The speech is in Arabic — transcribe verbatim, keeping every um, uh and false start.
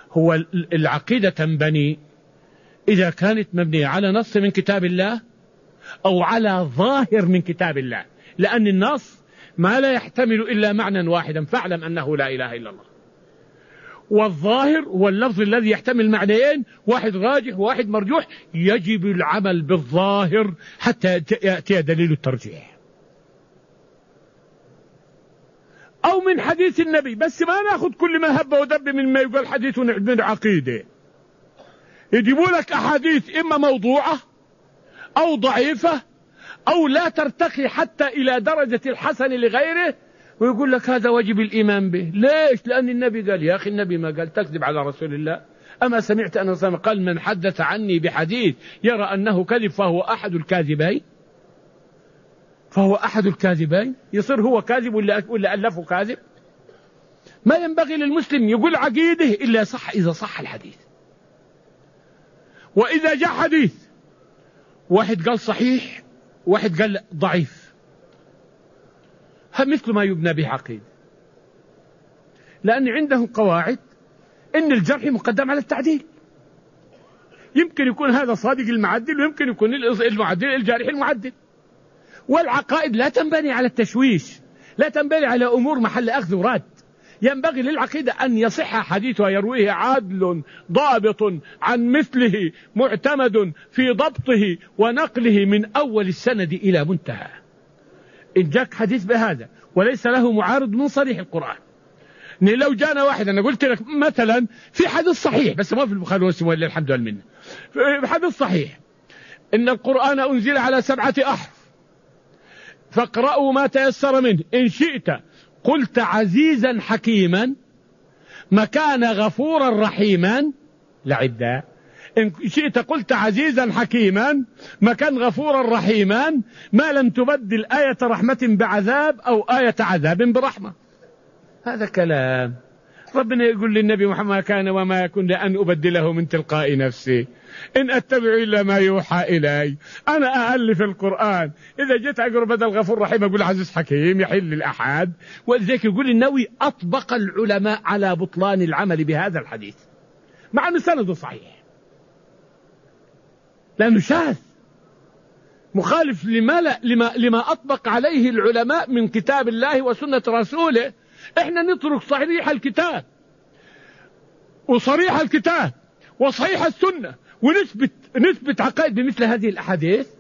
هو العقيدة تنبني إذا كانت مبنية على نص من كتاب الله أو على ظاهر من كتاب الله، لأن النص ما لا يحتمل إلا معنى واحدا، فاعلم أنه لا إله إلا الله. والظاهر هو اللفظ الذي يحتمل معنيين، واحد راجح وواحد مرجوح، يجب العمل بالظاهر حتى يأتي دليل الترجيح. أو من حديث النبي، بس ما ناخذ كل ما هب ودب من ما يقول حديث من عقيدة. يجيبوا لك أحاديث إما موضوعة أو ضعيفة أو لا ترتقي حتى إلى درجة الحسن لغيره، ويقول لك هذا واجب الإيمان به. ليش؟ لأن النبي قال. يا أخي النبي ما قال تكذب على رسول الله؟ أما سمعت أن رسول الله قال من حدث عني بحديث يرى أنه كذب فهو أحد الكاذبين؟ فهو أحد الكاذبين، يصير هو كاذب ولا ولا ألفه كاذب؟ ما ينبغي للمسلم يقول عقيده إلا صح إذا صح الحديث. وإذا جاء حديث واحد قال صحيح واحد قال ضعيف، مثل ما يبنى به عقيدة، لأن عندهم قواعد إن الجرح مقدم على التعديل. يمكن يكون هذا صادق المعدل، ويمكن يكون المعدل الجارح المعدل. والعقائد لا تنبني على التشويش، لا تنبني على أمور محل أخذ ورد. ينبغي للعقيدة أن يصح حديثها يرويه عادل ضابط عن مثله معتمد في ضبطه ونقله من أول السند إلى منتهى. إن جاك حديث بهذا وليس له معارض من صريح القرآن، لو جانا واحد أنا قلت لك مثلا في حديث صحيح بس ما في البخاري ومسلم ولله الحمد والمنة، في حديث صحيح إن القرآن أنزل على سبعة أحرف فاقرأوا ما تيسر منه، إن شئت قلت عزيزا حكيما مكان غفورا رحيما لعدا، إن شئت قلت عزيزا حكيما مكان غفورا رحيما، ما لم تبدل آية رحمة بعذاب أو آية عذاب برحمة. هذا كلام ربنا يقول للنبي محمد كان وما يكون لأن أبدله من تلقاء نفسي إن أتبع إلا ما يوحى إلي. أنا أألف القرآن، إذا جيت أقرأ بدل غفور رحيم أقول عزيز حكيم يحل الأحد. ولذلك يقول النووي أطبق العلماء على بطلان العمل بهذا الحديث مع أنه سنده صحيح، لأنه شاذ مخالف لما, لا لما, لما أطبق عليه العلماء من كتاب الله وسنة رسوله. إحنا نترك صحيح الكتاب وصريح الكتاب وصحيح السنة ونثبت نثبت عقائد بمثل هذه الأحاديث.